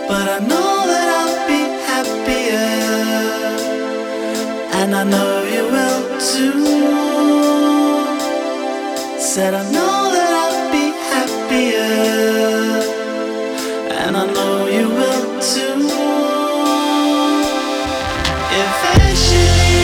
but I know that I'll be happier, and I know you will too. Said I know that I'll be happier, and I know you will too. Eventually,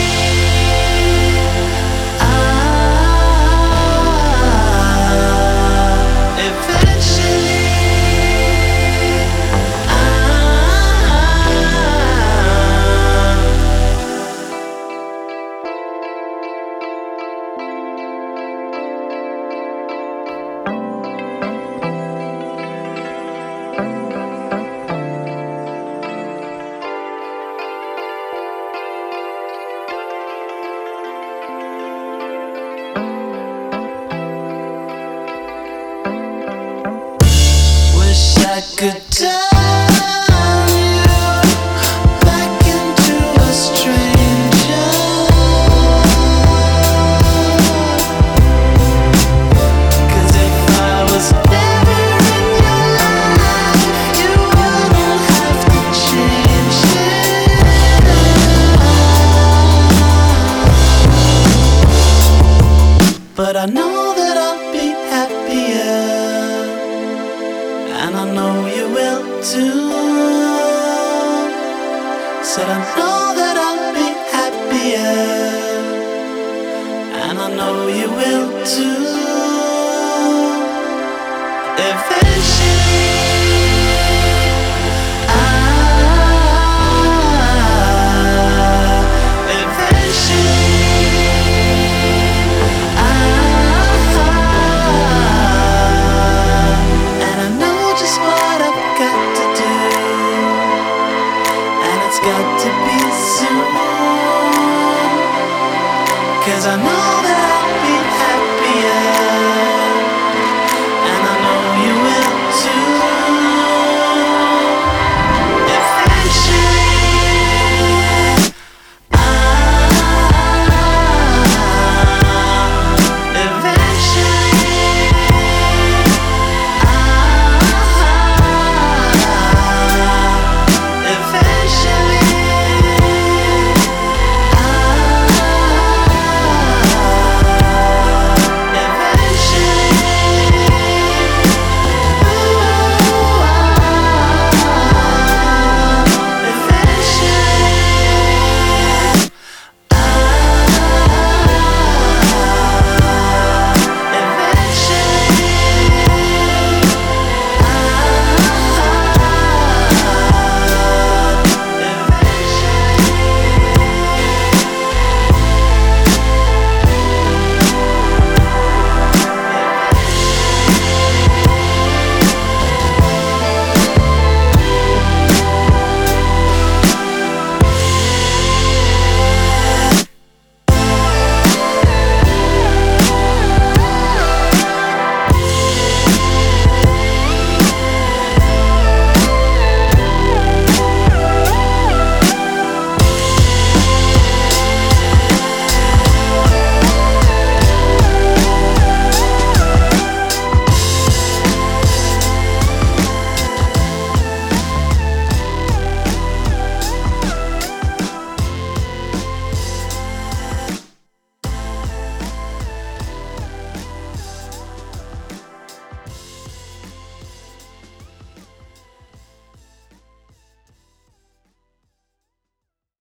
I could turn you back into a stranger, 'cause if I was never in your life, you wouldn't have to change it. But I know that I'll be happier, and I know you will too. Said I know that I'll be happier, and I know you will too.